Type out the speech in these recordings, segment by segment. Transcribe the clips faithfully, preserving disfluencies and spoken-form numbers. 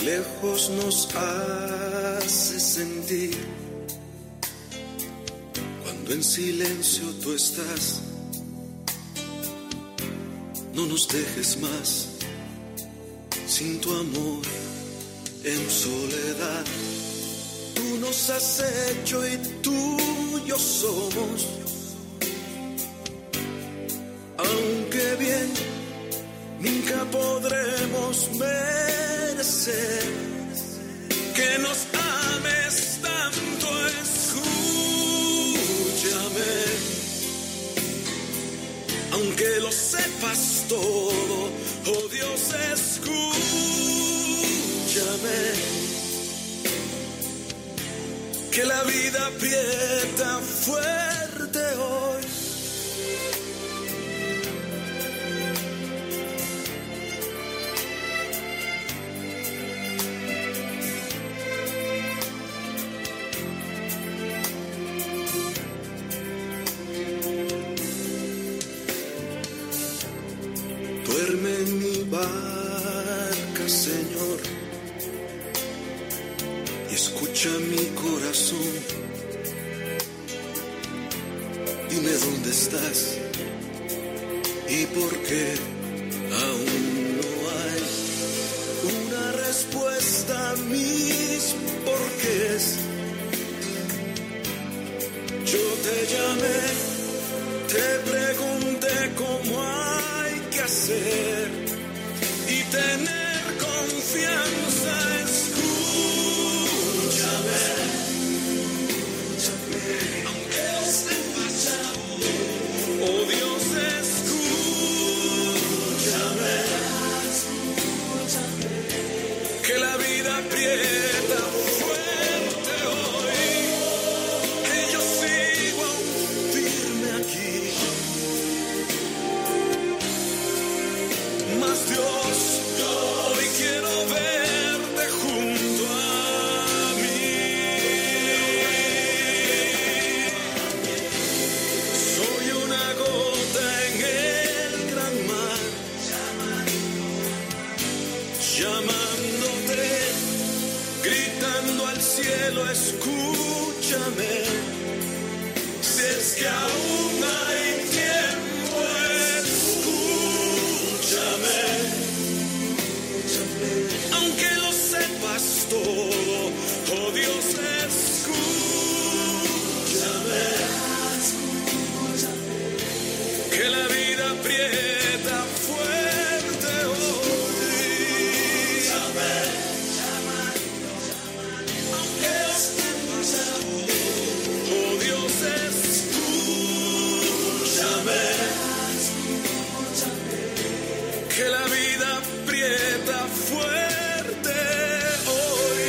lejos nos hace sentir cuando en silencio tú estás. No nos dejes más sin tu amor en soledad. Tú nos has hecho y tuyos somos, aunque bien nunca podremos merecer que nos ames tanto. Escúchame, aunque lo sepas todo, oh Dios, escúchame, que la vida aprieta fuerte hoy. Duerme en mi barca, Señor, y escucha mi corazón. Dime dónde estás y por qué aún no hay una respuesta a mis porqués. Yo te llamé, te pregunté cómo hay que hacer y tener confianza. Escúchame, aunque esté fallado, oh Dios, escúchame, que la vida aprieta fuerte hoy, que yo sigo firme aquí. Mas Dios, hoy quiero verte junto a mí. Soy una gota en el gran mar, llamándote, gritando al cielo, escúchame. Si es que aún hay tiempo, escúchame. Aunque lo sepas todo, oh Dios, escúchame, que la vida aprieta fuerte hoy. Aunque lo sepas todo, oh Dios, escúchame, que la vida aprieta fuerte hoy.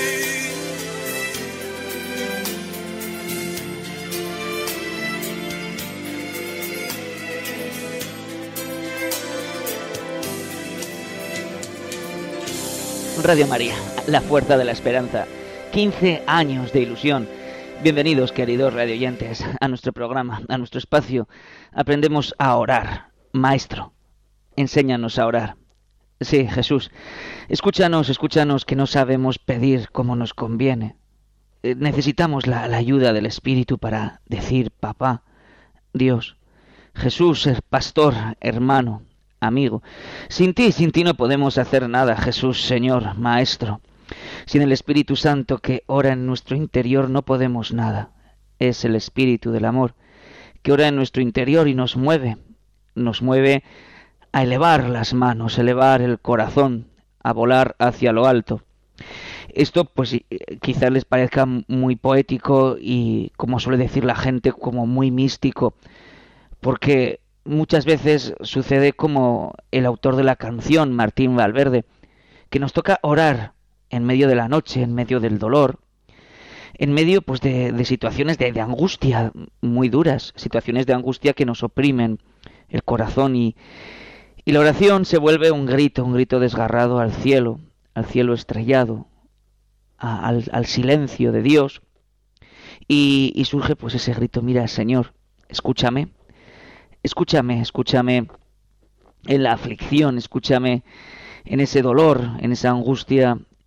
Radio María, la fuerza de la esperanza. quince años de ilusión. Bienvenidos, queridos radioyentes, a nuestro programa, a nuestro espacio. Aprendemos a orar. Maestro, enséñanos a orar. Sí, Jesús, escúchanos, escúchanos, que no sabemos pedir como nos conviene. Eh, necesitamos la, la ayuda del Espíritu para decir, papá, Dios, Jesús, el pastor, hermano, amigo. Sin ti, sin ti no podemos hacer nada, Jesús, Señor, Maestro. Sin el Espíritu Santo que ora en nuestro interior no podemos nada. Es el Espíritu del amor que ora en nuestro interior y nos mueve, nos mueve a elevar las manos, elevar el corazón, a volar hacia lo alto. Esto pues quizás les parezca muy poético y, como suele decir la gente, como muy místico, porque muchas veces sucede como el autor de la canción, Martín Valverde, que nos toca orar en medio de la noche, en medio del dolor, en medio pues de, de situaciones de, de angustia muy duras, situaciones de angustia que nos oprimen el corazón, y, y la oración se vuelve un grito, un grito desgarrado al cielo, al cielo estrellado, a, al, al silencio de Dios, y, y surge pues ese grito: mira, Señor, escúchame, escúchame, escúchame en la aflicción, escúchame en ese dolor, en esa angustia,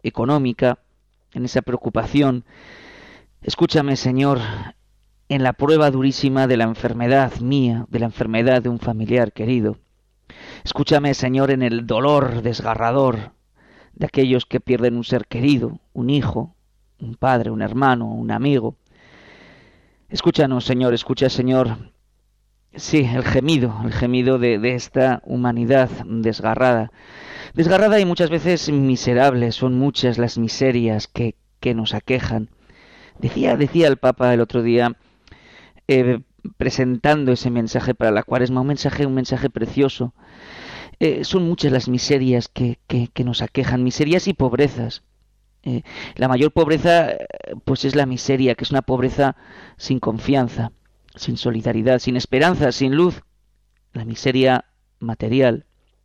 económica, en esa preocupación. Escúchame, Señor, en la prueba durísima de la enfermedad mía, de la enfermedad de un familiar querido. Escúchame, Señor, en el dolor desgarrador de aquellos que pierden un ser querido, un hijo, un padre, un hermano, un amigo. Escúchanos, Señor, escucha, Señor, sí, el gemido, el gemido de, de esta humanidad desgarrada. Desgarrada y muchas veces miserable, son muchas las miserias que, que nos aquejan. Decía, decía el Papa el otro día, eh, presentando ese mensaje para la Cuaresma, un mensaje, un mensaje precioso. Eh, son muchas las miserias que, que, que nos aquejan, miserias y pobrezas. Eh, la mayor pobreza, pues es la miseria, que es una pobreza sin confianza, sin solidaridad, sin esperanza, sin luz. La miseria material,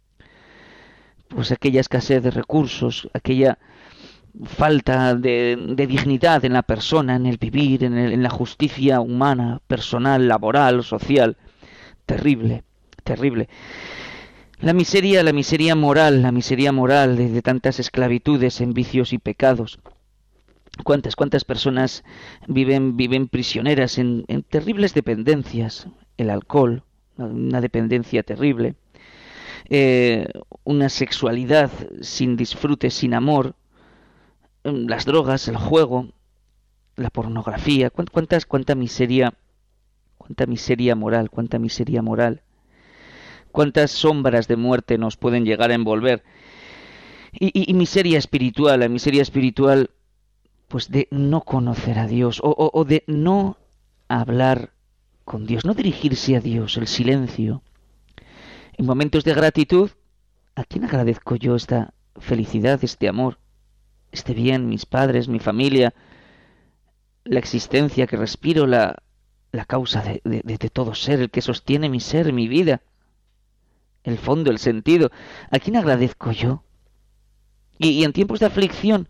pues aquella escasez de recursos, aquella falta de, de dignidad en la persona, en el vivir, en, el, en la justicia humana, personal, laboral, social. Terrible, terrible. La miseria, la miseria moral, la miseria moral de, de tantas esclavitudes en vicios y pecados. ¿Cuántas, cuántas personas viven, viven prisioneras en, en terribles dependencias? El alcohol, una dependencia terrible. Eh, una sexualidad sin disfrute, sin amor. Las drogas, el juego, la pornografía. ¿Cuántas, cuánta miseria, cuánta miseria moral, cuánta miseria moral? Cuántas sombras de muerte nos pueden llegar a envolver. Y, y, y miseria espiritual, la miseria espiritual, pues de no conocer a Dios, o, o, o de no hablar con Dios, no dirigirse a Dios, el silencio. En momentos de gratitud, ¿a quién agradezco yo esta felicidad, este amor, este bien, mis padres, mi familia, la existencia que respiro, la, la causa de, de, de todo ser, el que sostiene mi ser, mi vida? El fondo, el sentido. ¿A quién agradezco yo? Y, y en tiempos de aflicción,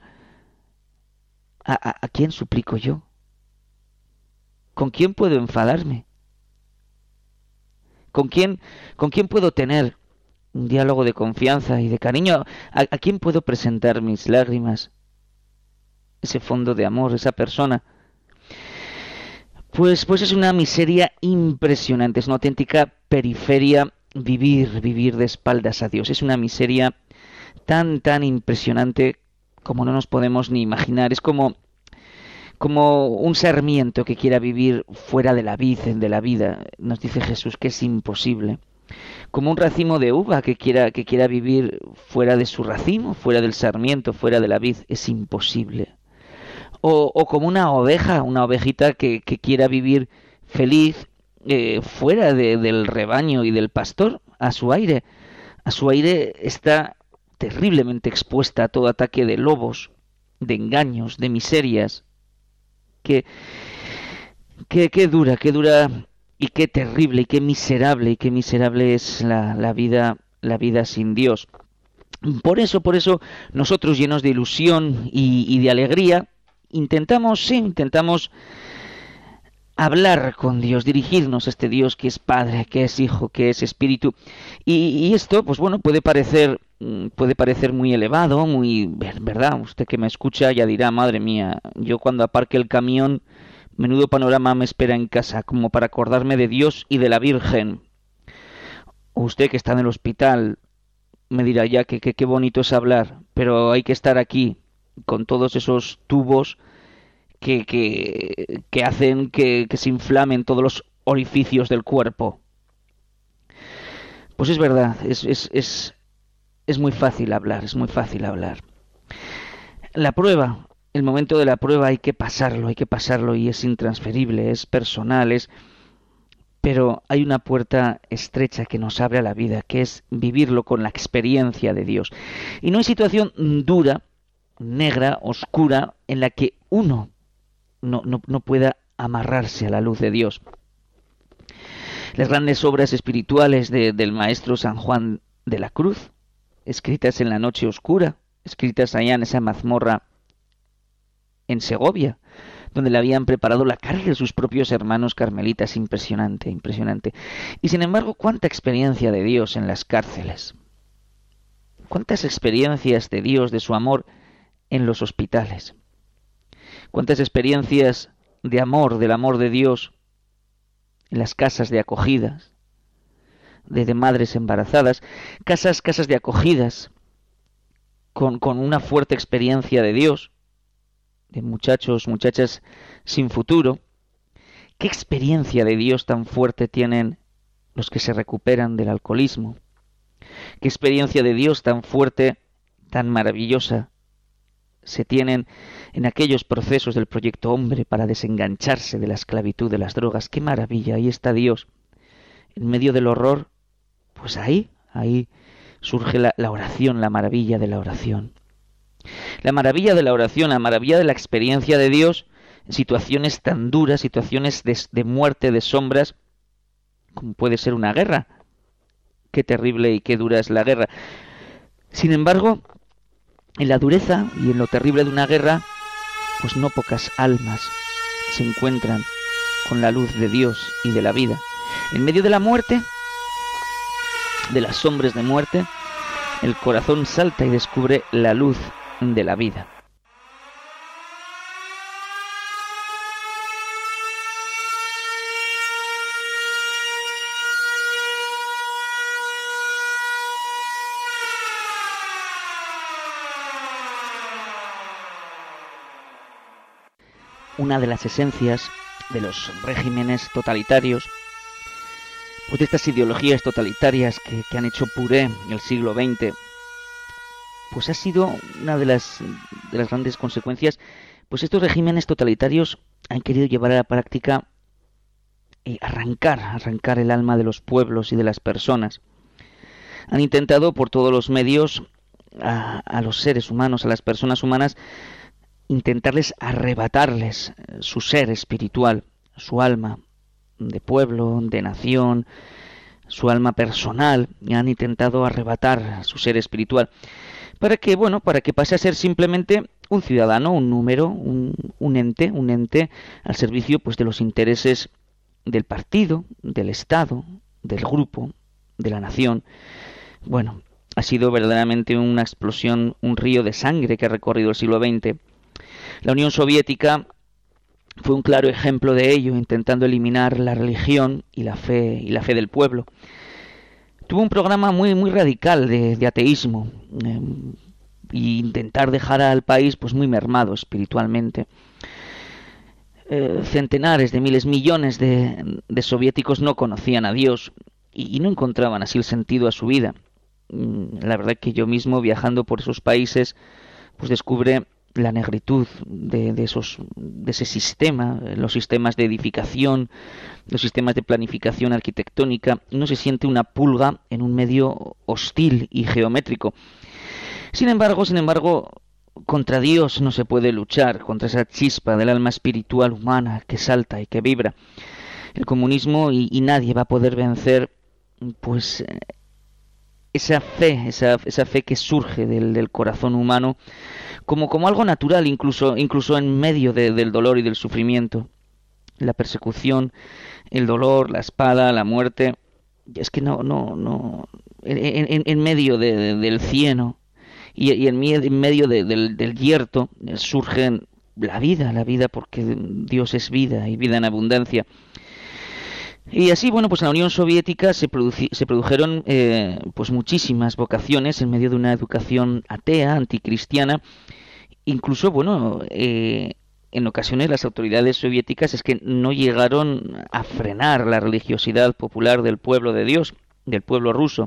¿a, a, ¿a quién suplico yo? ¿Con quién puedo enfadarme? ¿Con quién, con quién puedo tener un diálogo de confianza y de cariño? ¿A, a quién puedo presentar mis lágrimas? Ese fondo de amor, esa persona. Pues, pues es una miseria impresionante, es una auténtica periferia. Vivir, vivir de espaldas a Dios. Es una miseria tan, tan impresionante como no nos podemos ni imaginar. Es como, como un sarmiento que quiera vivir fuera de la vid, de la vida. Nos dice Jesús que es imposible. Como un racimo de uva que quiera, que quiera vivir fuera de su racimo, fuera del sarmiento, fuera de la vid. Es imposible. O, o como una oveja, una ovejita que, que quiera vivir feliz, Eh, fuera de, del rebaño y del pastor, a su aire. A su aire está terriblemente expuesta a todo ataque de lobos, de engaños, de miserias. Qué, qué, qué dura, qué dura y qué terrible y qué miserable y qué miserable es la, la vida, la vida sin Dios. Por eso, por eso, nosotros llenos de ilusión y, y de alegría, intentamos, sí, intentamos hablar con Dios, dirigirnos a este Dios que es Padre, que es Hijo, que es Espíritu. Y, y esto, pues bueno, puede parecer, puede parecer muy elevado, muy, ¿verdad? Usted que me escucha ya dirá, madre mía, yo cuando aparque el camión, menudo panorama me espera en casa, como para acordarme de Dios y de la Virgen. O usted que está en el hospital, me dirá ya que qué bonito es hablar, pero hay que estar aquí, con todos esos tubos Que, que, que hacen que, que se inflamen todos los orificios del cuerpo. Pues es verdad, es, es, es, es muy fácil hablar, es muy fácil hablar. La prueba, el momento de la prueba hay que pasarlo, hay que pasarlo y es intransferible, es personal, es... pero hay una puerta estrecha que nos abre a la vida, que es vivirlo con la experiencia de Dios. Y no hay situación dura, negra, oscura, en la que uno No, no, no pueda amarrarse a la luz de Dios. Las grandes obras espirituales de, del maestro San Juan de la Cruz, escritas en la noche oscura, escritas allá en esa mazmorra en Segovia, donde le habían preparado la carga de sus propios hermanos carmelitas, impresionante, impresionante. Y sin embargo, cuánta experiencia de Dios en las cárceles, cuántas experiencias de Dios, de su amor en los hospitales. Cuántas experiencias de amor, del amor de Dios, en las casas de acogidas, de, de madres embarazadas, casas, casas de acogidas, con, con una fuerte experiencia de Dios, de muchachos, muchachas sin futuro. ¿Qué experiencia de Dios tan fuerte tienen los que se recuperan del alcoholismo? ¿Qué experiencia de Dios tan fuerte, tan maravillosa se tienen en aquellos procesos del proyecto Hombre para desengancharse de la esclavitud de las drogas? ¡Qué maravilla! Ahí está Dios. En medio del horror, pues ahí, ahí surge la, la oración, la maravilla de la oración. La maravilla de la oración, la maravilla de la experiencia de Dios en situaciones tan duras, situaciones de, de muerte, de sombras, como puede ser una guerra. Qué terrible y qué dura es la guerra. Sin embargo, en la dureza y en lo terrible de una guerra, pues no pocas almas se encuentran con la luz de Dios y de la vida. En medio de la muerte, de las sombras de muerte, el corazón salta y descubre la luz de la vida. Una de las esencias de los regímenes totalitarios, pues de estas ideologías totalitarias que, que han hecho puré el siglo veinte, pues ha sido una de las, de las grandes consecuencias. Pues estos regímenes totalitarios han querido llevar a la práctica eh, arrancar, arrancar el alma de los pueblos y de las personas. Han intentado por todos los medios a, a los seres humanos, a las personas humanas, intentarles arrebatarles su ser espiritual, su alma de pueblo, de nación, su alma personal, y han intentado arrebatar su ser espiritual para que, bueno, para que pase a ser simplemente un ciudadano, un número, un, un ente, un ente al servicio pues de los intereses del partido, del Estado, del grupo, de la nación. Bueno, ha sido verdaderamente una explosión, un río de sangre que ha recorrido el siglo veinte. La Unión Soviética fue un claro ejemplo de ello, intentando eliminar la religión y la fe y la fe del pueblo. Tuvo un programa muy muy radical de, de ateísmo eh, e intentar dejar al país pues muy mermado espiritualmente. Eh, centenares de miles, millones de, de soviéticos no conocían a Dios y, y no encontraban así el sentido a su vida. La verdad que yo mismo viajando por esos países pues descubre la negritud de, de esos de ese sistema, los sistemas de edificación, los sistemas de planificación arquitectónica. Uno se siente una pulga en un medio hostil y geométrico. Sin embargo, sin embargo, contra Dios no se puede luchar, contra esa chispa del alma espiritual humana que salta y que vibra. El comunismo y, y nadie va a poder vencer, pues, esa fe, esa, esa fe que surge del, del corazón humano, como, como algo natural, incluso, incluso en medio de, del dolor y del sufrimiento. La persecución, el dolor, la espada, la muerte, es que no, no, no, en, en, en medio de, de, del cieno y, y en, en medio de, del, del yerto surge la vida, la vida porque Dios es vida y vida en abundancia. Y así, bueno, pues en la Unión Soviética se, produci- se produjeron eh, pues muchísimas vocaciones en medio de una educación atea, anticristiana. Incluso, bueno, eh, en ocasiones las autoridades soviéticas es que no llegaron a frenar la religiosidad popular del pueblo de Dios, del pueblo ruso.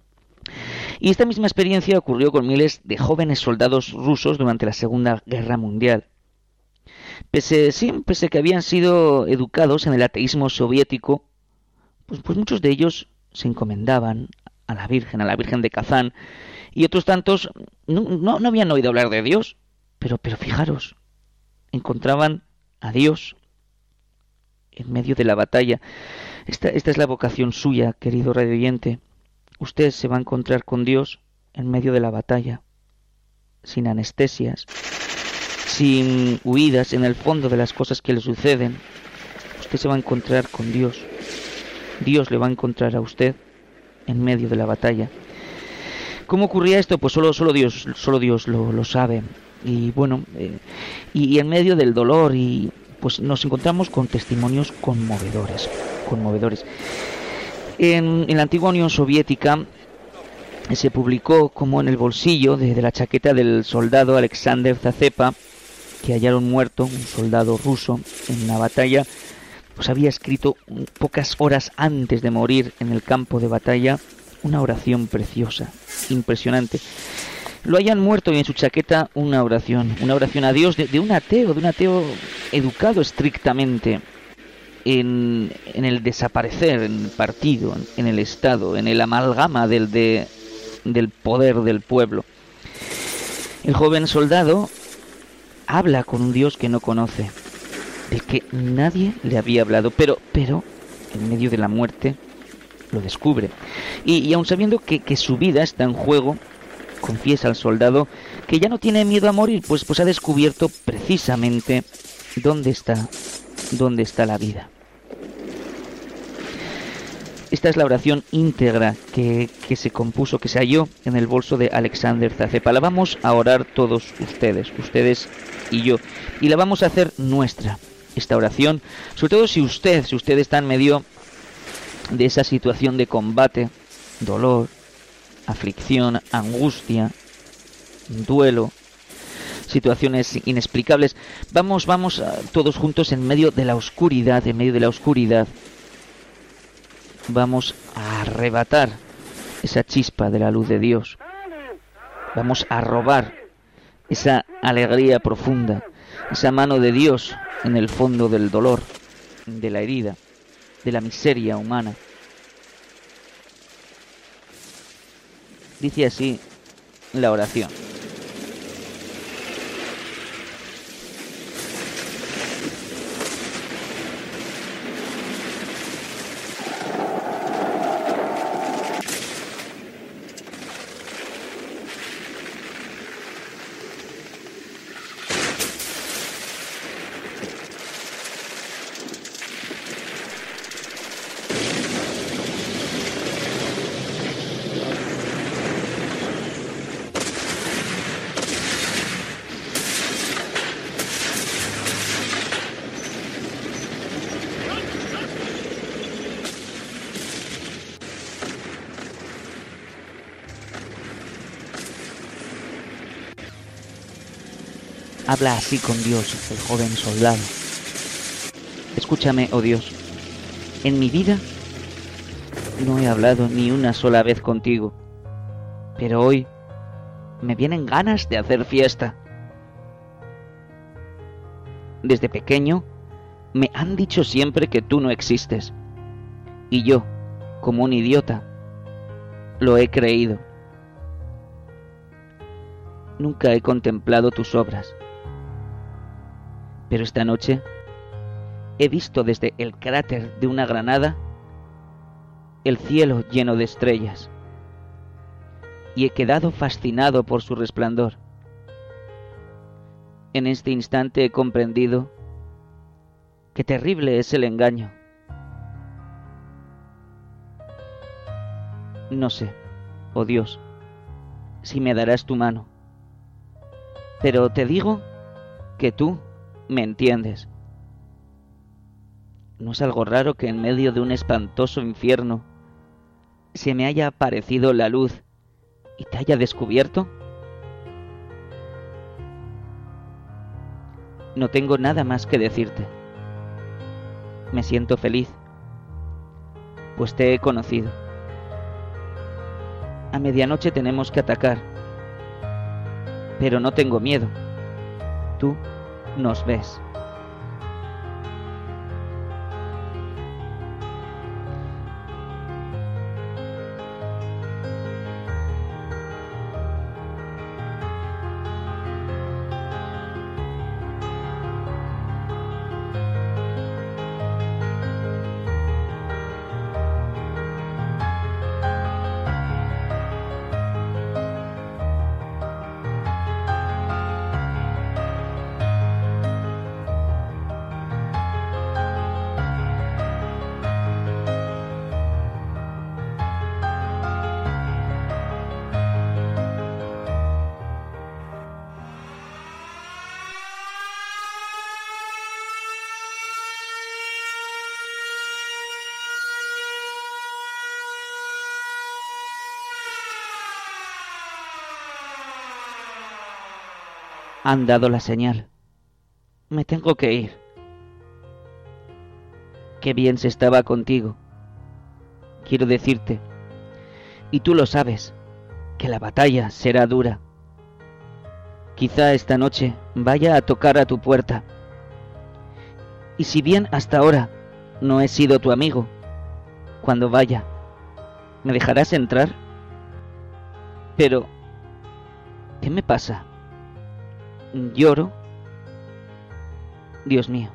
Y esta misma experiencia ocurrió con miles de jóvenes soldados rusos durante la Segunda Guerra Mundial. Pese, sí, pese que habían sido educados en el ateísmo soviético, pues, pues muchos de ellos se encomendaban a la Virgen, a la Virgen de Kazán, y otros tantos no, no, no habían oído hablar de Dios, pero, pero fijaros, encontraban a Dios en medio de la batalla. Esta, esta es la vocación suya, querido radioyente. Usted se va a encontrar con Dios en medio de la batalla, sin anestesias, sin huidas en el fondo de las cosas que le suceden. Usted se va a encontrar con Dios. Dios le va a encontrar a usted en medio de la batalla. ¿Cómo ocurría esto? Pues solo, solo Dios, solo Dios lo, lo sabe. Y bueno, eh, y, y en medio del dolor y pues nos encontramos con testimonios conmovedores, conmovedores. En, en la antigua Unión Soviética se publicó como en el bolsillo de, de la chaqueta del soldado Alexander Zazepa, que hallaron muerto, un soldado ruso, en una batalla, pues había escrito pocas horas antes de morir en el campo de batalla una oración preciosa, impresionante. Lo hayan muerto y en su chaqueta una oración, una oración a Dios de, de un ateo, de un ateo educado estrictamente en, en el desaparecer, en el partido, en, en el Estado, en el amalgama del, de, del poder del pueblo. El joven soldado habla con un Dios que no conoce, del que nadie le había hablado, pero, pero en medio de la muerte lo descubre. Y, y aun sabiendo que, que su vida está en juego, confiesa al soldado que ya no tiene miedo a morir, pues, pues ha descubierto precisamente dónde está, dónde está la vida. Esta es la oración íntegra que, que se compuso, que se halló en el bolso de Alexander Zazepa. La vamos a orar todos ustedes, ustedes y yo, y la vamos a hacer nuestra, esta oración, sobre todo si usted, si usted está en medio de esa situación de combate, dolor, aflicción, angustia, duelo, situaciones inexplicables. Vamos, vamos a, todos juntos en medio de la oscuridad, en medio de la oscuridad. Vamos a arrebatar esa chispa de la luz de Dios. Vamos a robar esa alegría profunda, esa mano de Dios en el fondo del dolor, de la herida, de la miseria humana. Dice así la oración. Habla así con Dios, el joven soldado. Escúchame, oh Dios, en mi vida no he hablado ni una sola vez contigo, pero hoy me vienen ganas de hacer fiesta. Desde pequeño me han dicho siempre que tú no existes, y yo, como un idiota, lo he creído. Nunca he contemplado tus obras. Pero esta noche he visto desde el cráter de una granada el cielo lleno de estrellas y he quedado fascinado por su resplandor. En este instante he comprendido qué terrible es el engaño. No sé, oh Dios, si me darás tu mano, pero te digo que tú me entiendes. ¿No es algo raro que en medio de un espantoso infierno se me haya aparecido la luz y te haya descubierto? No tengo nada más que decirte. Me siento feliz, pues te he conocido. A medianoche tenemos que atacar, pero no tengo miedo. Tú nos ves. Han dado la señal. Me tengo que ir. Qué bien se estaba contigo. Quiero decirte, y tú lo sabes, que la batalla será dura. Quizá esta noche vaya a tocar a tu puerta. Y si bien hasta ahora no he sido tu amigo, cuando vaya, ¿me dejarás entrar? Pero, ¿qué me pasa? ¿Lloro? Dios mío,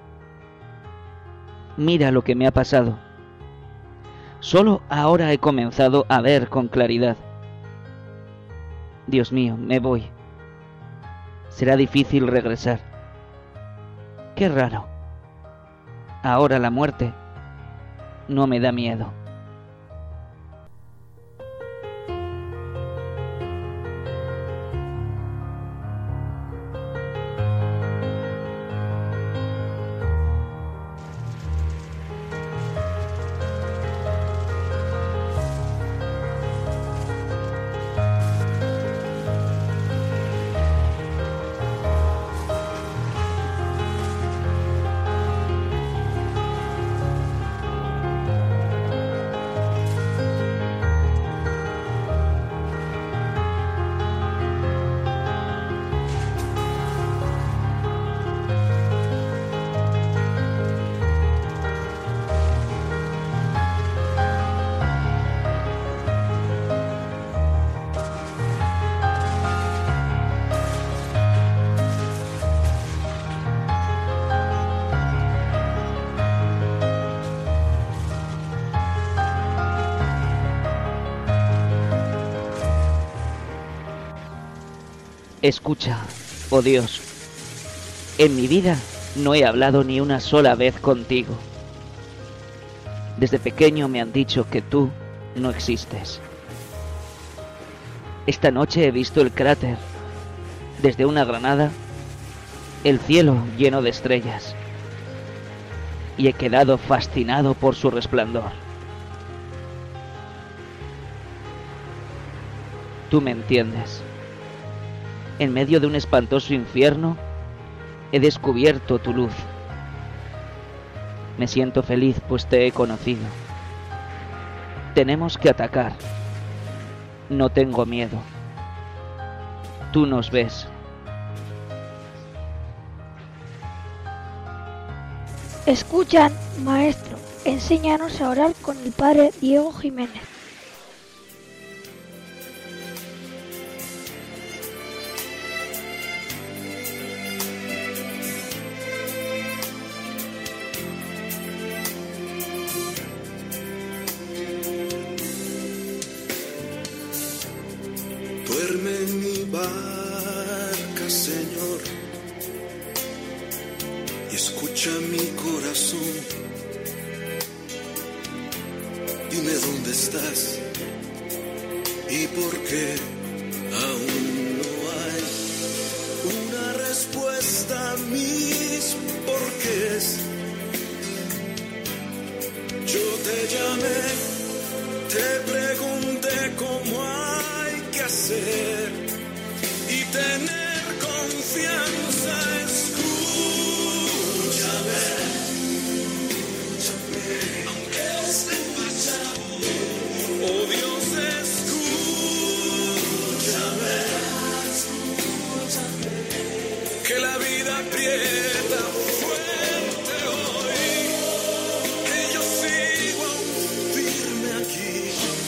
mira lo que me ha pasado. Solo ahora he comenzado a ver con claridad. Dios mío, me voy. Será difícil regresar. Qué raro. Ahora la muerte no me da miedo. Escucha, oh Dios, en mi vida no he hablado ni una sola vez contigo. Desde pequeño me han dicho que tú no existes. Esta noche he visto el cráter, desde una granada, el cielo lleno de estrellas, y he quedado fascinado por su resplandor. Tú me entiendes. En medio de un espantoso infierno, he descubierto tu luz. Me siento feliz, pues te he conocido. Tenemos que atacar. No tengo miedo. Tú nos ves. Escuchan, maestro, enséñanos a orar con el padre Diego Jiménez. Duerme en mi barca, Señor, y escucha mi corazón. Dime dónde estás y por qué aún no hay una respuesta a mis porqués. Yo te llamé, te pregunté cómo hay que hacer y tener confianza. Escúchame, aunque esté fallado. Oh Dios, escúchame, que la vida aprieta fuerte hoy, que yo sigo aún firme aquí.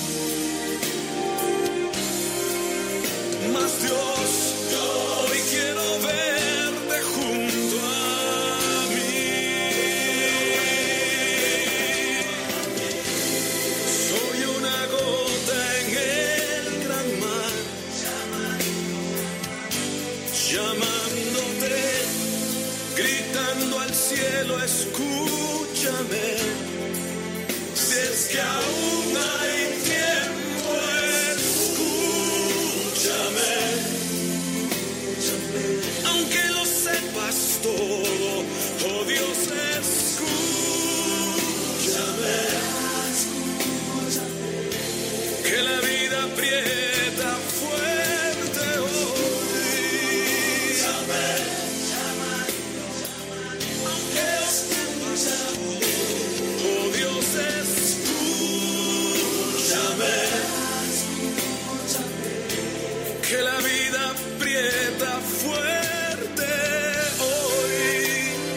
Mas Dios, hoy quiero verte junto a mí. Soy una gota en el gran mar, llamándote, gritando al cielo, escúchame. Si es que aún hay tiempo, escúchame. Aunque lo sepas todo, oh Dios, escúchame. Que la vida aprieta fuerte hoy. que la vida aprieta fuerte hoy.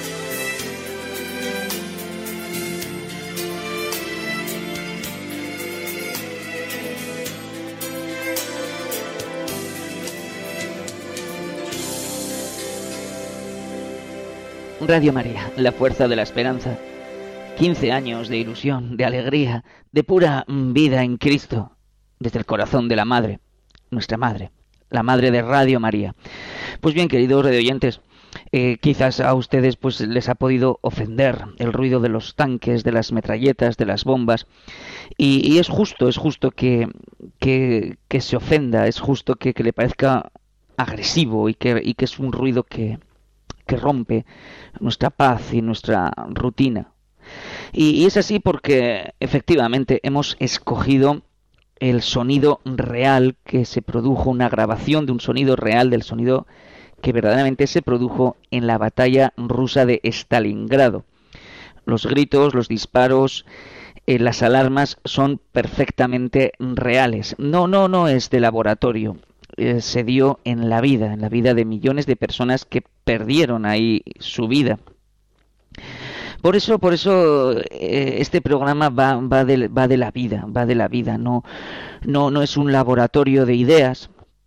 Radio María, la fuerza de la esperanza. quince años de ilusión, de alegría, de pura vida en Cristo, desde el corazón de la Madre, nuestra Madre, la Madre de Radio María. Pues bien, queridos radioyentes, eh, quizás a ustedes pues les ha podido ofender el ruido de los tanques, de las metralletas, de las bombas, y, y es justo, es justo que, que, que se ofenda, es justo que, que le parezca agresivo y que, y que es un ruido que, que rompe nuestra paz y nuestra rutina. Y, y es así porque efectivamente hemos escogido el sonido real que se produjo, una grabación de un sonido real, del sonido que verdaderamente se produjo en la batalla rusa de Stalingrado. Los gritos, los disparos, eh, las alarmas son perfectamente reales. No, no, no es de laboratorio. Eh, se dio en la vida, en la vida de millones de personas que perdieron ahí su vida. Por eso, por eso eh, este programa va, va, de, va de la vida, va de la vida. No, no, no es un laboratorio de ideas,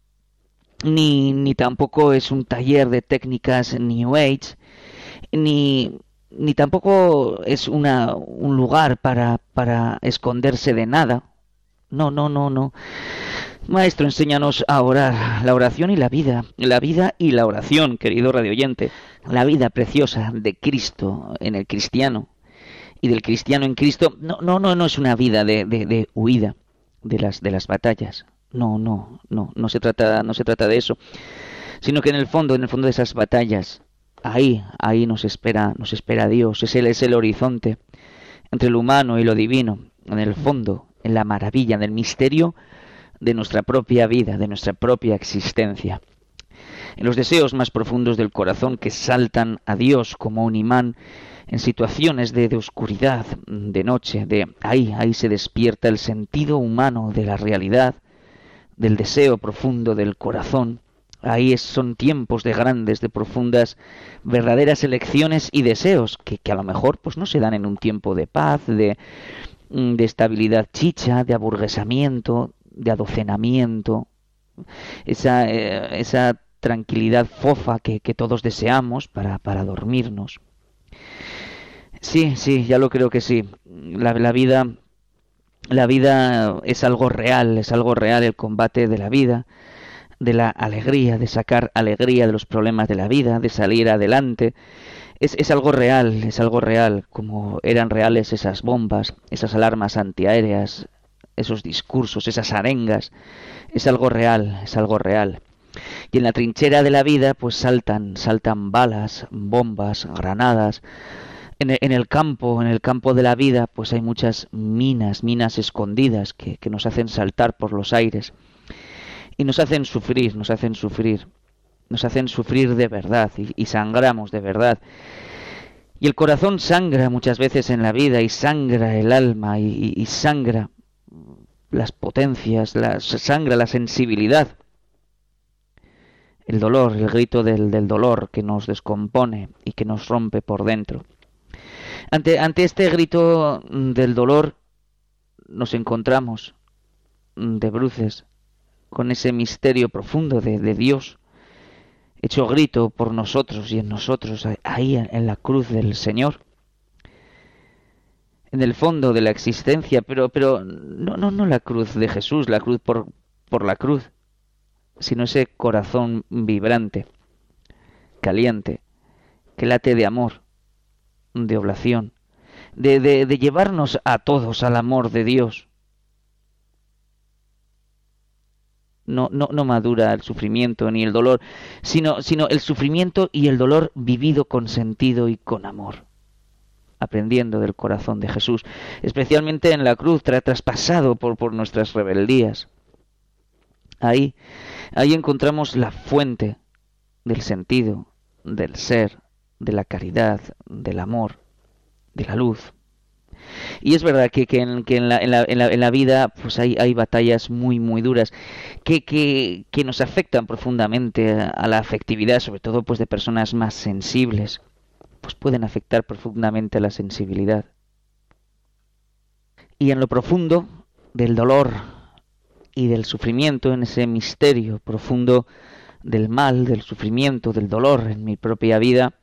ni, ni tampoco es un taller de técnicas New Age, ni, ni tampoco es una, un lugar para, para esconderse de nada. No, no, no, no. Maestro, enséñanos a orar, la oración y la vida, la vida y la oración, querido radioyente, la vida preciosa de Cristo en el cristiano y del cristiano en Cristo. No, no, no, no es una vida de, de, de huida de las de las batallas. No, no, no, no se trata, no se trata de eso, sino que en el fondo, en el fondo de esas batallas, ahí, ahí nos espera, nos espera Dios. Es el, es el horizonte entre lo humano y lo divino, en el fondo, en la maravilla, en el misterio de nuestra propia vida, de nuestra propia existencia. En los deseos más profundos del corazón que saltan a Dios como un imán en situaciones de, de oscuridad, de noche, de ahí, ahí se despierta el sentido humano de la realidad, del deseo profundo del corazón. Ahí es, son tiempos de grandes, de profundas, verdaderas elecciones y deseos que, que a lo mejor pues no se dan en un tiempo de paz, de, de estabilidad chicha, de aburguesamiento, de adocenamiento, esa, eh, esa tranquilidad fofa que, que todos deseamos para, para dormirnos. Sí, sí, ya lo creo que sí. La, la vida, la vida es algo real, es algo real el combate de la vida, de la alegría, de sacar alegría de los problemas de la vida, de salir adelante. Es, es algo real, es algo real, como eran reales esas bombas, esas alarmas antiaéreas, esos discursos, esas arengas. Es algo real, es algo real. Y en la trinchera de la vida pues saltan, saltan balas, bombas, granadas. En el, en el campo, en el campo de la vida pues hay muchas minas, minas escondidas que, que nos hacen saltar por los aires. Y nos hacen sufrir, nos hacen sufrir. Nos hacen sufrir de verdad y, y sangramos de verdad. Y el corazón sangra muchas veces en la vida y sangra el alma y, y, y sangra las potencias, la, sangra la sensibilidad, el dolor, el grito del, del dolor que nos descompone y que nos rompe por dentro. Ante, ante este grito del dolor nos encontramos de bruces con ese misterio profundo de, de Dios, hecho grito por nosotros y en nosotros, ahí en la cruz del Señor. En el fondo de la existencia, pero pero no no no la cruz de Jesús, la cruz por por la cruz, sino ese corazón vibrante, caliente, que late de amor, de oblación, de de, de llevarnos a todos al amor de Dios. No no no madura el sufrimiento ni el dolor, sino sino el sufrimiento y el dolor vivido con sentido y con amor, aprendiendo del corazón de Jesús, especialmente en la cruz, tra traspasado por, por nuestras rebeldías. Ahí, ahí encontramos la fuente del sentido, del ser, de la caridad, del amor, de la luz. Y es verdad que, que, en, que en, la, en, la, en, la, en la vida pues hay, hay batallas muy, muy duras que, que, que nos afectan profundamente a la afectividad, sobre todo pues de personas más sensibles. Pues pueden afectar profundamente a la sensibilidad. Y en lo profundo del dolor y del sufrimiento, en ese misterio profundo del mal, del sufrimiento, del dolor en mi propia vida,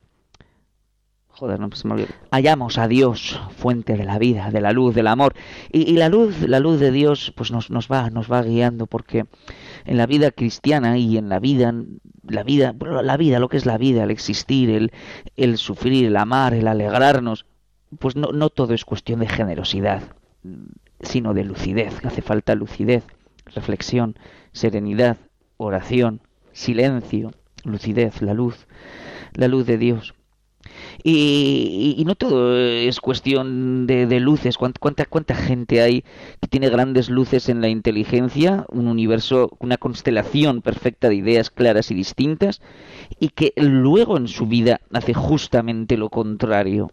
joder, no se me olvidó, hallamos a Dios, fuente de la vida, de la luz, del amor. Y, y la luz, la luz de Dios, pues nos, nos va, nos va guiando, porque en la vida cristiana y en la vida, la vida, la vida, lo que es la vida, el existir, el, el sufrir, el amar, el alegrarnos, pues no, no todo es cuestión de generosidad, sino de lucidez. Hace falta lucidez, reflexión, serenidad, oración, silencio, lucidez, la luz, la luz de Dios. Y, y, y no todo es cuestión de, de luces. ¿Cuánta, cuánta, ¿Cuánta gente hay que tiene grandes luces en la inteligencia, un universo, una constelación perfecta de ideas claras y distintas, y que luego en su vida hace justamente lo contrario?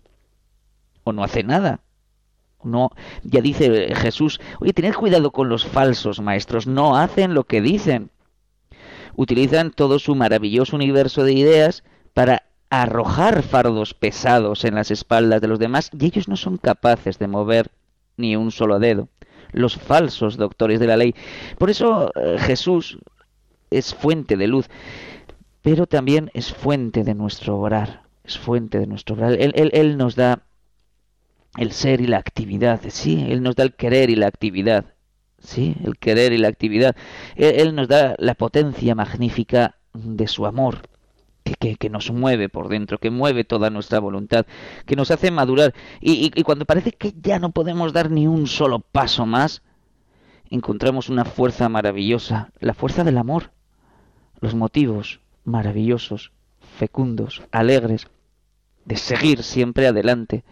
O no hace nada. No, ya dice Jesús, oye, tened cuidado con los falsos maestros, no hacen lo que dicen. Utilizan todo su maravilloso universo de ideas para arrojar fardos pesados en las espaldas de los demás, y ellos no son capaces de mover ni un solo dedo. Los falsos doctores de la ley. Por eso eh, Jesús es fuente de luz, pero también es fuente de nuestro obrar. Es fuente de nuestro obrar. Él, él, él nos da el ser y la actividad, sí, Él nos da el querer y la actividad, sí, el querer y la actividad. Él, él nos da la potencia magnífica de su amor, que, que, que nos mueve por dentro, que mueve toda nuestra voluntad, que nos hace madurar. Y, y, y cuando parece que ya no podemos dar ni un solo paso más, encontramos una fuerza maravillosa, la fuerza del amor, los motivos maravillosos, fecundos, alegres, de seguir siempre adelante,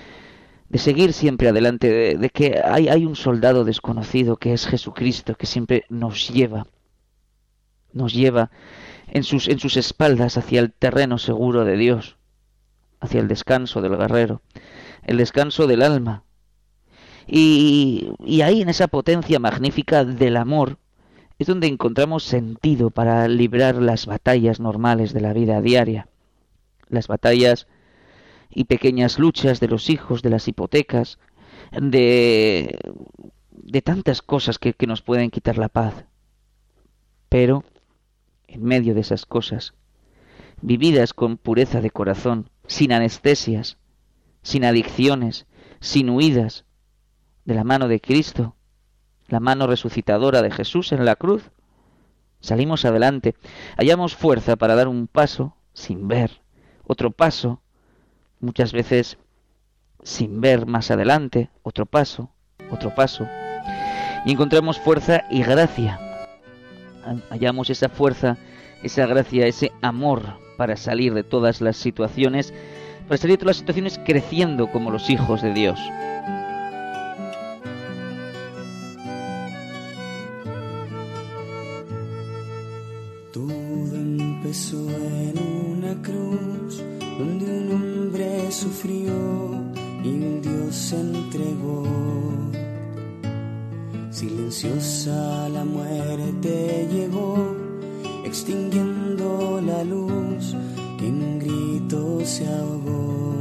de seguir siempre adelante, de, de que hay, hay un soldado desconocido que es Jesucristo, que siempre nos lleva, nos lleva en sus, en sus espaldas hacia el terreno seguro de Dios, hacia el descanso del guerrero, el descanso del alma. Y, y ahí en esa potencia magnífica del amor es donde encontramos sentido para librar las batallas normales de la vida diaria, las batallas y pequeñas luchas de los hijos, de las hipotecas, de, de tantas cosas que, que nos pueden quitar la paz. Pero, en medio de esas cosas, vividas con pureza de corazón, sin anestesias, sin adicciones, sin huidas, de la mano de Cristo, la mano resucitadora de Jesús en la cruz, salimos adelante, hallamos fuerza para dar un paso sin ver, otro paso, muchas veces sin ver más adelante, otro paso, otro paso, y encontramos fuerza y gracia. Hallamos esa fuerza, esa gracia, ese amor para salir de todas las situaciones, para salir de todas las situaciones creciendo como los hijos de Dios. Todo empezó en una cruz donde un hombre sufrió y un Dios se entregó. Silenciosa la muerte llegó, extinguiendo la luz que en un grito se ahogó.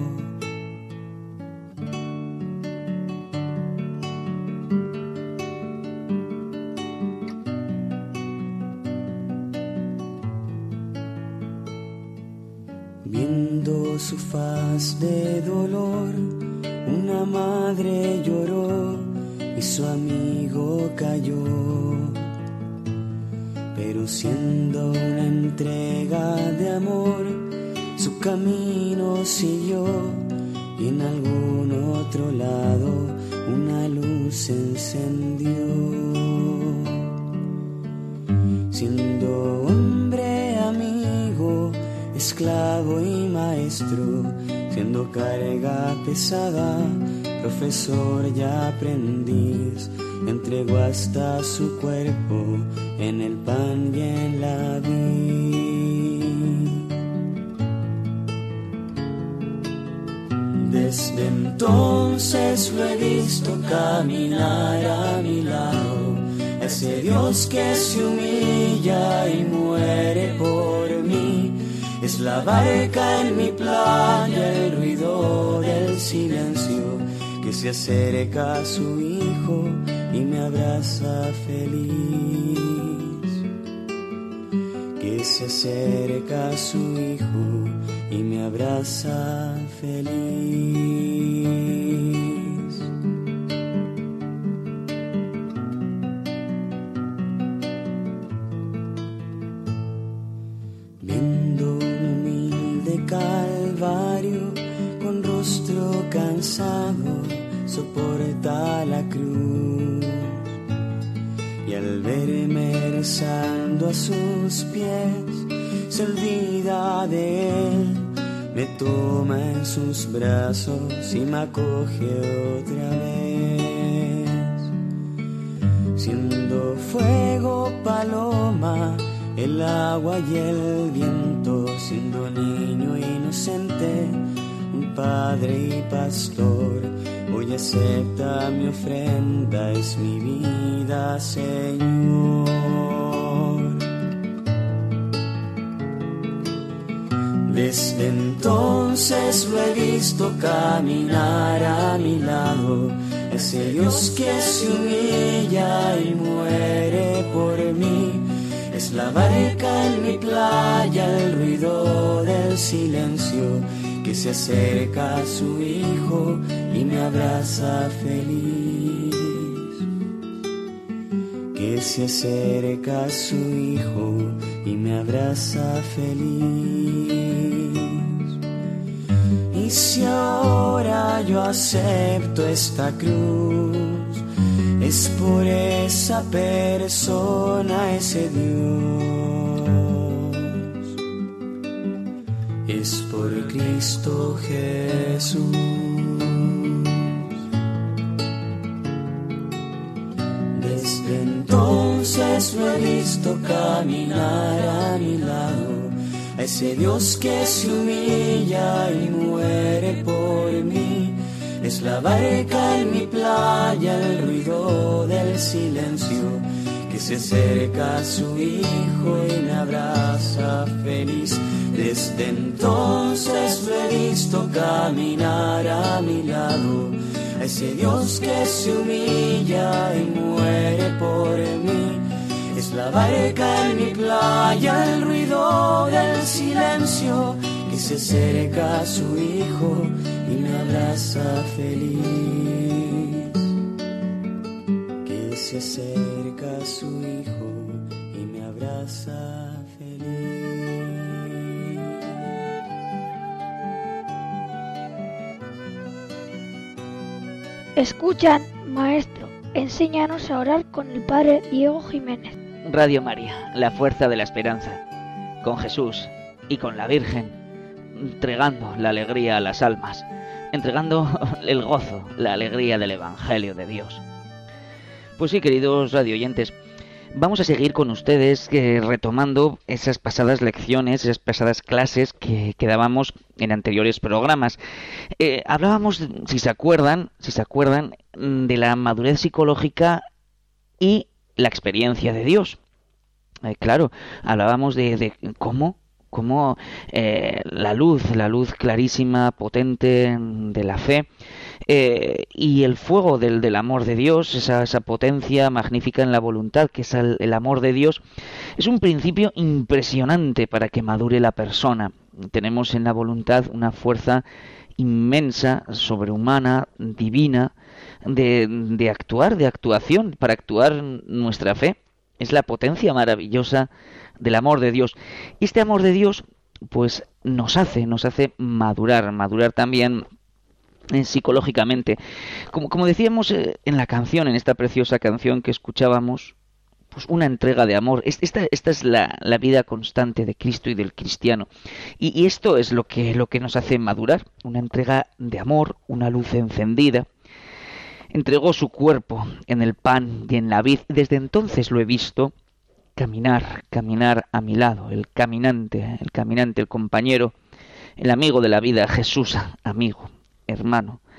Viendo su faz de dolor, una madre lloró y su amigo cayó. Pero siendo una entrega de amor, su camino siguió y en algún otro lado una luz se encendió. Siendo hombre, amigo, esclavo y maestro, siendo carga pesada, profesor y aprendiz, entregó hasta su cuerpo en el pan y en la vid. Desde entonces entonces lo he visto caminar a mi lado, ese Dios que se humilla y muere por mí. Es la barca en mi playa, el ruido del silencio, que se acerca a su hijo y me abraza feliz. Que se acerca a su hijo y me abraza feliz. Viendo un humilde calvario con rostro cansado, soporta la cruz, y al verme rezando a sus pies se olvida de él, me toma en sus brazos y me acoge otra vez. Siendo fuego, paloma, el agua y el viento, siendo niño inocente, un padre y pastor, hoy acepta mi ofrenda, es mi vida, Señor. Desde entonces lo he visto caminar a mi lado, ese Dios que se humilla y muere por mí. Es la barca en mi playa, el ruido del silencio, que se acerca a su hijo y me abraza feliz. Que se acerca a su hijo y me abraza feliz. Y si ahora yo acepto esta cruz, es por esa persona, ese Dios, es por Cristo Jesús. Desde entonces lo he visto caminar a mi lado, a ese Dios que se humilla y muere por mí. Es la barca en mi playa, el ruido del silencio, que se acerca a su hijo y me abraza feliz. Desde entonces lo he visto caminar a mi lado, a ese Dios que se humilla y muere por mí. Es la barca en mi playa, el ruido del silencio, que se acerca a su hijo y me abraza feliz. Que se acerca a su hijo y me abraza feliz. Escuchan, maestro, enséñanos a orar con el padre Diego Jiménez. Radio María, la fuerza de la esperanza, con Jesús y con la Virgen, entregando la alegría a las almas, entregando el gozo, la alegría del Evangelio de Dios. Pues sí, queridos radioyentes, vamos a seguir con ustedes eh, retomando esas pasadas lecciones, esas pasadas clases que, que dábamos en anteriores programas. Eh, hablábamos, si se acuerdan, si se acuerdan, de la madurez psicológica y la experiencia de Dios. Eh, claro, hablábamos de, de cómo Como eh, la luz, la luz clarísima, potente de la fe, eh, y el fuego del, del amor de Dios, esa, esa potencia magnífica en la voluntad, que es el, el amor de Dios, es un principio impresionante para que madure la persona. Tenemos en la voluntad una fuerza inmensa, sobrehumana, divina, de, de actuar, de actuación, para actuar nuestra fe. Es la potencia maravillosa del amor de Dios. Y este amor de Dios, pues nos hace, nos hace madurar, madurar también eh, psicológicamente. Como, como decíamos eh, en la canción, en esta preciosa canción que escuchábamos, pues una entrega de amor. Esta, esta es la, la vida constante de Cristo y del cristiano. Y, y esto es lo que, lo que nos hace madurar, una entrega de amor, una luz encendida. Entregó su cuerpo en el pan y en la vid. Desde entonces lo he visto caminar, caminar a mi lado, el caminante, el caminante, el compañero, el amigo de la vida, Jesús, amigo, hermano,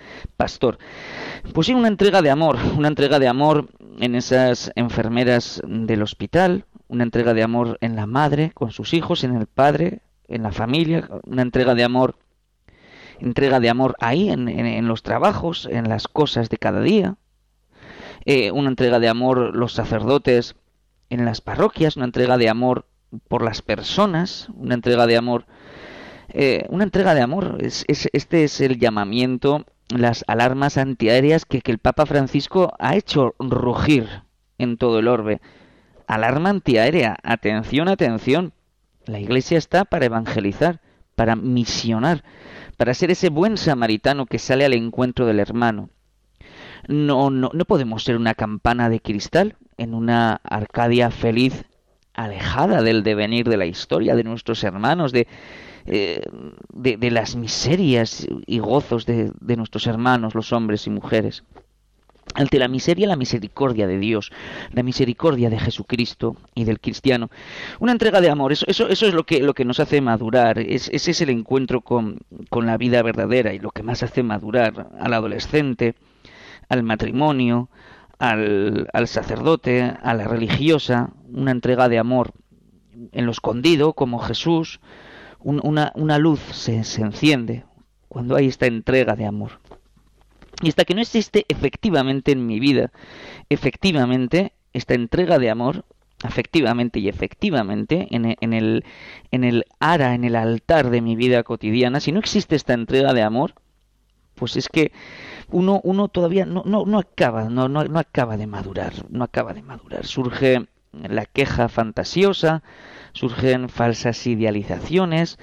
pastor. Pues sí, una entrega de amor, una entrega de amor en esas enfermeras del hospital, una entrega de amor en la madre, con sus hijos, en el padre, en la familia, una entrega de amor, entrega de amor ahí, en, en, en los trabajos, en las cosas de cada día, eh, una entrega de amor los sacerdotes en las parroquias, una entrega de amor por las personas, una entrega de amor, eh, una entrega de amor, es, es, este es el llamamiento, las alarmas antiaéreas que, que el Papa Francisco ha hecho rugir en todo el orbe. Alarma antiaérea, atención, atención. La Iglesia está para evangelizar, para misionar, para ser ese buen samaritano que sale al encuentro del hermano. No, no, no podemos ser una campana de cristal en una Arcadia feliz, alejada del devenir de la historia, de nuestros hermanos, de, eh, de, de las miserias y gozos de, de nuestros hermanos, los hombres y mujeres. Ante la miseria, la misericordia de Dios, la misericordia de Jesucristo y del cristiano. Una entrega de amor, eso, eso, eso es lo que, lo que nos hace madurar, es, ese es el encuentro con, con la vida verdadera y lo que más hace madurar al adolescente, al matrimonio, al, al sacerdote, a la religiosa, una entrega de amor en lo escondido, como Jesús, un, una, una luz se, se enciende cuando hay esta entrega de amor. Y hasta que no existe efectivamente en mi vida, efectivamente, esta entrega de amor, efectivamente y efectivamente, en el, en el, en el ara, en el altar de mi vida cotidiana, si no existe esta entrega de amor, pues es que uno, uno todavía no, no, no acaba, no, no, no acaba de madurar, no acaba de madurar. Surge la queja fantasiosa, surgen falsas idealizaciones,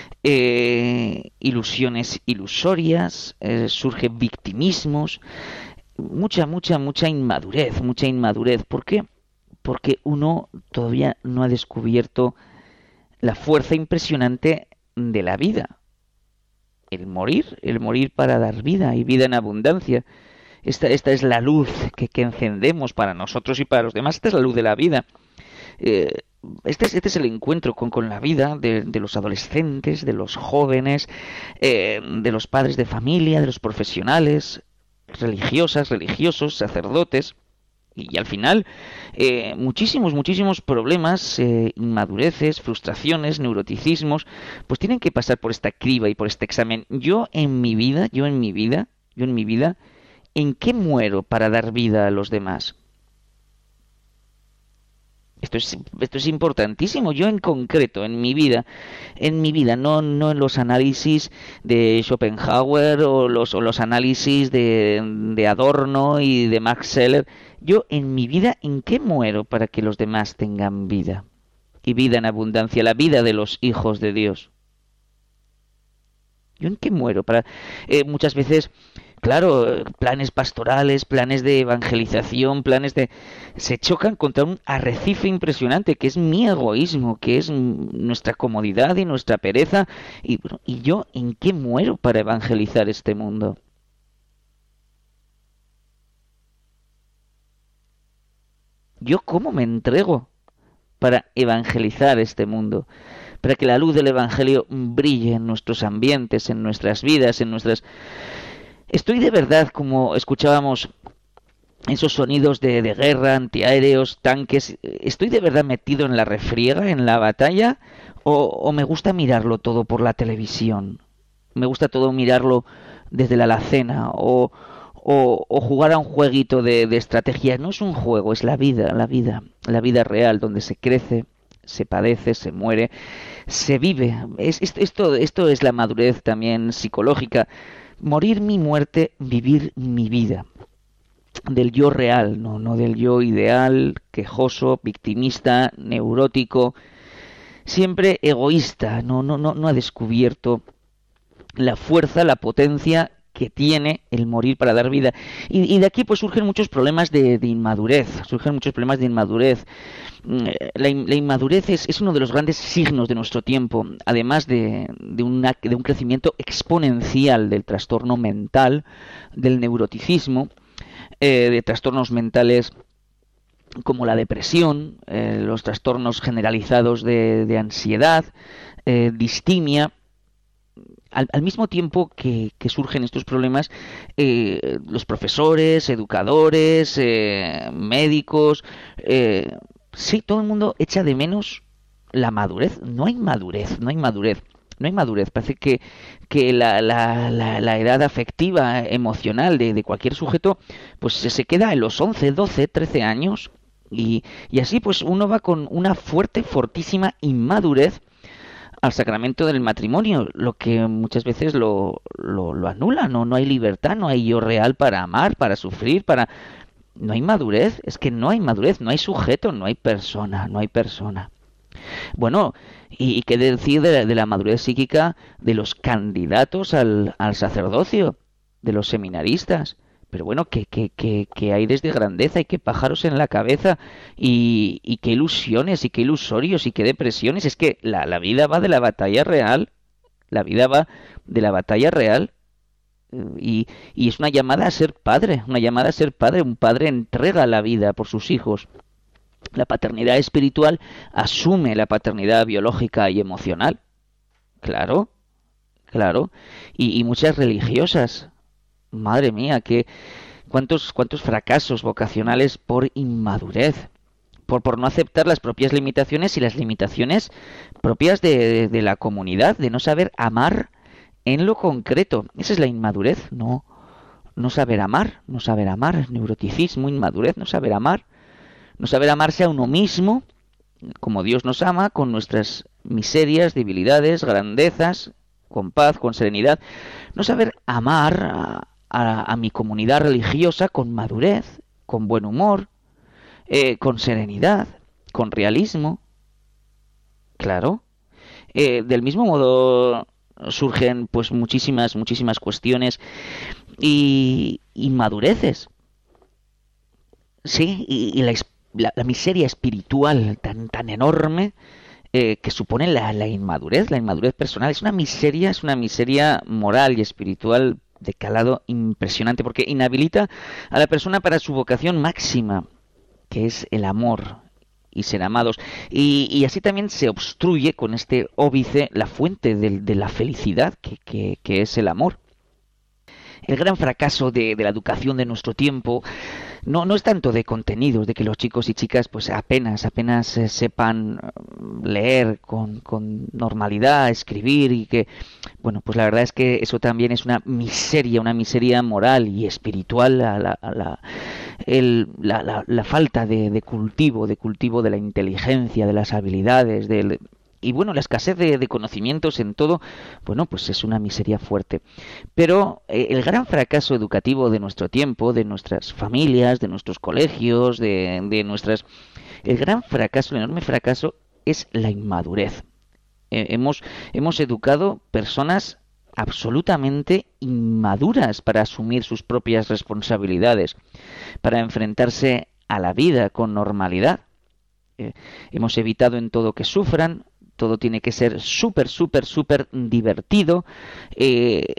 eh, ilusiones ilusorias, eh, surgen victimismos, mucha, mucha, mucha inmadurez, mucha inmadurez. ¿Por qué? Porque uno todavía no ha descubierto la fuerza impresionante de la vida. El morir, el morir para dar vida y vida en abundancia. Esta, esta es la luz que, que encendemos para nosotros y para los demás. Esta es la luz de la vida. Eh, este, es, este es el encuentro con, con la vida de, de los adolescentes, de los jóvenes, eh, de los padres de familia, de los profesionales, religiosas, religiosos, sacerdotes. Y, y al final, eh, muchísimos, muchísimos problemas, eh, inmadureces, frustraciones, neuroticismos, pues tienen que pasar por esta criba y por este examen. Yo en mi vida, yo en mi vida, yo en mi vida, ¿en qué muero para dar vida a los demás? Esto es, esto es importantísimo. Yo en concreto, en mi vida, en mi vida, no, no en los análisis de Schopenhauer o los, o los análisis de, de Adorno y de Max Scheler. Yo en mi vida, ¿en qué muero para que los demás tengan vida? Y vida en abundancia, la vida de los hijos de Dios. ¿Yo en qué muero? Para eh, muchas veces, claro, planes pastorales, planes de evangelización, planes de... se chocan contra un arrecife impresionante, que es mi egoísmo, que es nuestra comodidad y nuestra pereza. Y, ¿y yo en qué muero para evangelizar este mundo? ¿Yo cómo me entrego para evangelizar este mundo? Para que la luz del Evangelio brille en nuestros ambientes, en nuestras vidas, en nuestras... Estoy de verdad, como escuchábamos esos sonidos de, de guerra, antiaéreos, tanques, ¿estoy de verdad metido en la refriega, en la batalla? ¿O, o me gusta mirarlo todo por la televisión? ¿Me gusta todo mirarlo desde la alacena? ¿O, o, o jugar a un jueguito de, de estrategia? No es un juego, es la vida, la vida, la vida real, donde se crece, se padece, se muere, se vive. Es, esto, esto es la madurez también psicológica. Morir mi muerte, vivir mi vida. Del yo real, no, no del yo ideal, quejoso, victimista, neurótico, siempre egoísta, no, no, no, no ha descubierto la fuerza, la potencia que tiene el morir para dar vida. Y, y de aquí pues surgen muchos problemas de, de inmadurez, surgen muchos problemas de inmadurez. La, la inmadurez es, es uno de los grandes signos de nuestro tiempo, además de, de, una, de un crecimiento exponencial del trastorno mental, del neuroticismo, eh, de trastornos mentales como la depresión, eh, los trastornos generalizados de, de ansiedad, eh, distimia. al, al mismo tiempo que, que surgen estos problemas, eh, los profesores, educadores, eh, médicos, eh, sí, todo el mundo echa de menos la madurez. No hay madurez, no hay madurez. No hay madurez. Parece que, que la, la, la, la edad afectiva, emocional de, de cualquier sujeto, pues se, se queda en los once, doce, trece años. Y, y así pues uno va con una fuerte, fortísima inmadurez al sacramento del matrimonio, lo que muchas veces lo, lo, lo anula. No, no hay libertad, no hay yo real para amar, para sufrir, para... No hay madurez, es que no hay madurez, no hay sujeto, no hay persona, no hay persona. Bueno, y, y qué decir de la, de la madurez psíquica de los candidatos al, al sacerdocio, de los seminaristas. Pero bueno, qué, qué, qué, qué aires de grandeza y qué pájaros en la cabeza y, y qué ilusiones y qué ilusorios y qué depresiones. Es que la, la vida va de la batalla real, la vida va de la batalla real. Y, y es una llamada a ser padre, una llamada a ser padre. Un padre entrega la vida por sus hijos. La paternidad espiritual asume la paternidad biológica y emocional. Claro, claro. Y, y muchas religiosas, madre mía, que cuántos cuántos fracasos vocacionales por inmadurez, por, por no aceptar las propias limitaciones y las limitaciones propias de, de, de la comunidad, de no saber amar en lo concreto. Esa es la inmadurez, no, no saber amar, no saber amar, neuroticismo, inmadurez, no saber amar. No saber amarse a uno mismo, como Dios nos ama, con nuestras miserias, debilidades, grandezas, con paz, con serenidad. No saber amar a, a, a mi comunidad religiosa con madurez, con buen humor, eh, con serenidad, con realismo. Claro. Eh, del mismo modo surgen pues muchísimas, muchísimas cuestiones y inmadureces. Sí, y, y la La, la miseria espiritual tan tan enorme eh, que supone la, la inmadurez, la inmadurez personal. Es una miseria, es una miseria moral y espiritual de calado impresionante, porque inhabilita a la persona para su vocación máxima, que es el amor y ser amados. Y, y así también se obstruye con este óbice la fuente de, de la felicidad, que, que, que es el amor. El gran fracaso de, de la educación de nuestro tiempo no, no es tanto de contenidos, de que los chicos y chicas pues apenas, apenas eh, sepan leer con, con normalidad, escribir y que, bueno, pues la verdad es que eso también es una miseria, una miseria moral y espiritual, la, la, la, el, la, la, la falta de, de cultivo, de cultivo de la inteligencia, de las habilidades, del... Y bueno, la escasez de, de conocimientos en todo, bueno, pues es una miseria fuerte. Pero eh, el gran fracaso educativo de nuestro tiempo, de nuestras familias, de nuestros colegios, de, de nuestras... El gran fracaso, el enorme fracaso, es la inmadurez. Eh, hemos, hemos educado personas absolutamente inmaduras para asumir sus propias responsabilidades, para enfrentarse a la vida con normalidad. Eh, hemos evitado en todo que sufran. Todo tiene que ser súper, súper, súper divertido. Eh,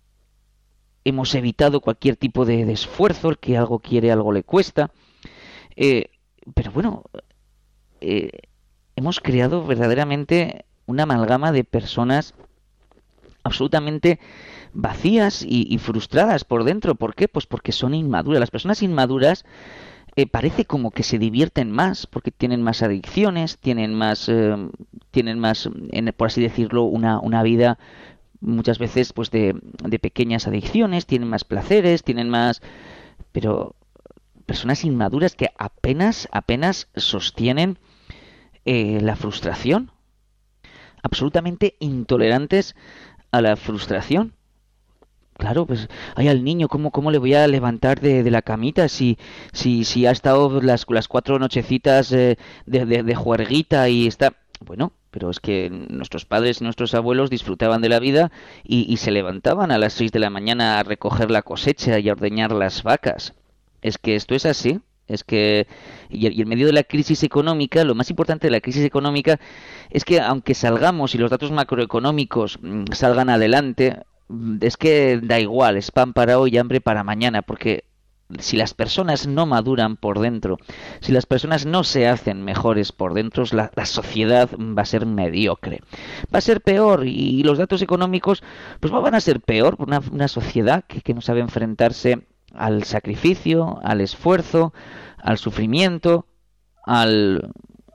hemos evitado cualquier tipo de, de esfuerzo. El que algo quiere, algo le cuesta. Eh, pero bueno, eh, hemos creado verdaderamente una amalgama de personas absolutamente vacías y, y frustradas por dentro. ¿Por qué? Pues porque son inmaduras. Las personas inmaduras Eh, parece como que se divierten más porque tienen más adicciones, tienen más, eh, tienen más, en, por así decirlo, una, una vida muchas veces pues de, de pequeñas adicciones, tienen más placeres, tienen más, pero personas inmaduras que apenas, apenas sostienen eh, la frustración, absolutamente intolerantes a la frustración. Claro, pues, ay, al niño, ¿cómo, cómo le voy a levantar de, de la camita si, si, si ha estado las, las cuatro nochecitas eh, de, de, de juerguita y está... Bueno, pero es que nuestros padres y nuestros abuelos disfrutaban de la vida y, y se levantaban a las seis de la mañana a recoger la cosecha y a ordeñar las vacas. Es que esto es así. Es que, y, y en medio de la crisis económica, lo más importante de la crisis económica es que aunque salgamos y los datos macroeconómicos mmm, salgan adelante... Es que da igual, es pan para hoy y hambre para mañana, porque si las personas no maduran por dentro, si las personas no se hacen mejores por dentro, la, la sociedad va a ser mediocre, va a ser peor, y los datos económicos pues van a ser peor por una, una sociedad que, que no sabe enfrentarse al sacrificio, al esfuerzo, al sufrimiento, al,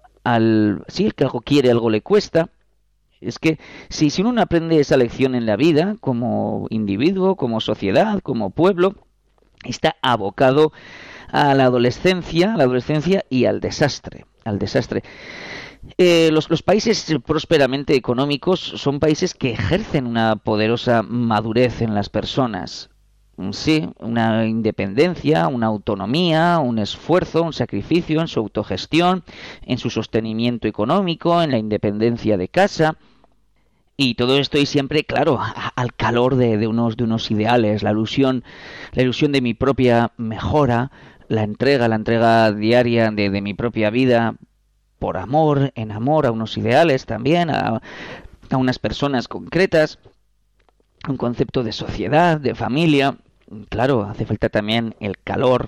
al sí, el que algo quiere, algo le cuesta. Es que si, si uno no aprende esa lección en la vida, como individuo, como sociedad, como pueblo, está abocado a la adolescencia, a la adolescencia y al desastre, al desastre. Eh, los, los países prósperamente económicos son países que ejercen una poderosa madurez en las personas. Sí, una independencia, una autonomía, un esfuerzo, un sacrificio en su autogestión, en su sostenimiento económico, en la independencia de casa. Y todo esto y siempre, claro, al calor de, de, unos, de unos ideales, la ilusión, la ilusión de mi propia mejora, la entrega, la entrega diaria de, de mi propia vida por amor, en amor a unos ideales también, a, a unas personas concretas, un concepto de sociedad, de familia. Claro, hace falta también el calor,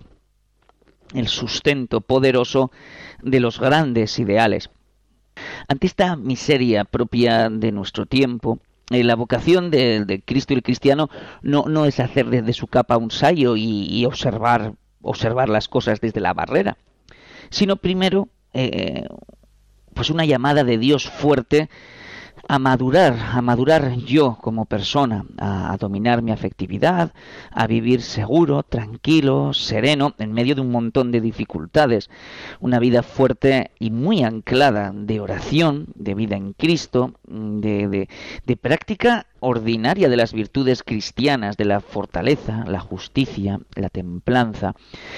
el sustento poderoso de los grandes ideales. Ante esta miseria propia de nuestro tiempo, eh, la vocación de, de Cristo y el cristiano no, no es hacer desde su capa un sayo y, y observar, observar las cosas desde la barrera, sino primero eh, pues una llamada de Dios fuerte a madurar, a madurar yo como persona, a, a dominar mi afectividad, a vivir seguro, tranquilo, sereno, en medio de un montón de dificultades. Una vida fuerte y muy anclada de oración, de vida en Cristo, de, de, de práctica ordinaria de las virtudes cristianas, de la fortaleza, la justicia, la templanza.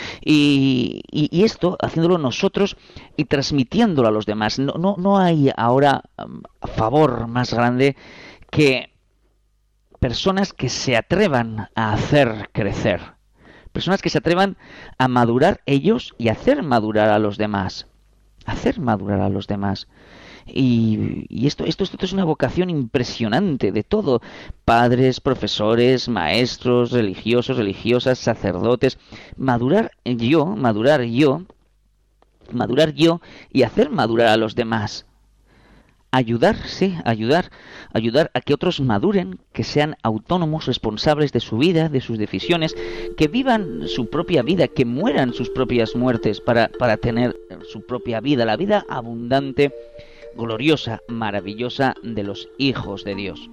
Y, y, y esto haciéndolo nosotros y transmitiéndolo a los demás. No, no, no hay ahora um, favor más grande que personas que se atrevan a hacer crecer. Personas que se atrevan a madurar ellos y hacer madurar a los demás. Hacer madurar a los demás. Y, y esto, esto, esto es una vocación impresionante de todo. Padres, profesores, maestros, religiosos, religiosas, sacerdotes. Madurar yo, madurar yo, madurar yo y hacer madurar a los demás. Ayudar, sí, ayudar, ayudar a que otros maduren, que sean autónomos, responsables de su vida, de sus decisiones, que vivan su propia vida, que mueran sus propias muertes para, para tener su propia vida, la vida abundante, gloriosa, maravillosa de los hijos de Dios.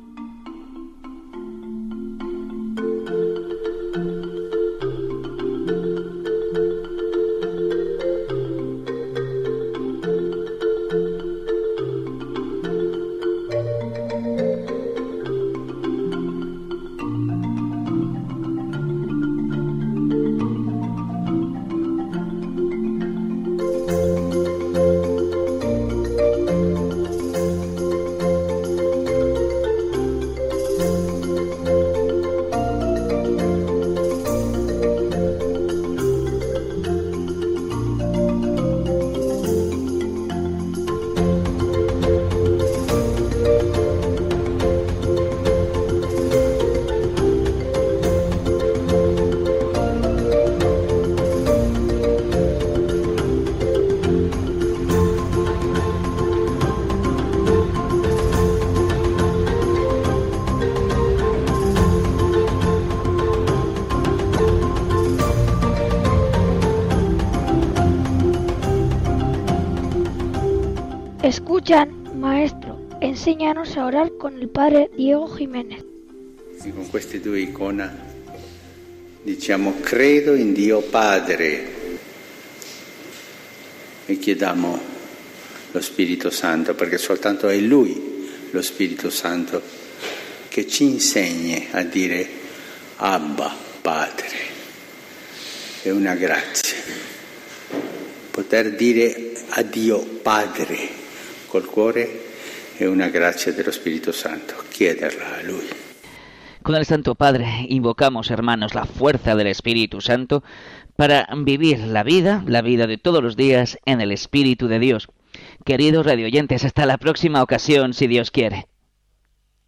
Escuchan, maestro, enséñanos a orar con el padre Diego Jiménez. E con queste due icone diciamo credo in Dio Padre e chiediamo lo Spirito Santo, perché soltanto è Lui, lo Spirito Santo, che ci insegni a dire Abba, Padre. È una grazia poter dire a Dio Padre col cuore, è una grazia dello Spirito Santo, chiederla a Lui. Con el Santo Padre invocamos, hermanos, la fuerza del Espíritu Santo para vivir la vida, la vida de todos los días en el Espíritu de Dios. Queridos radioyentes, hasta la próxima ocasión, si Dios quiere.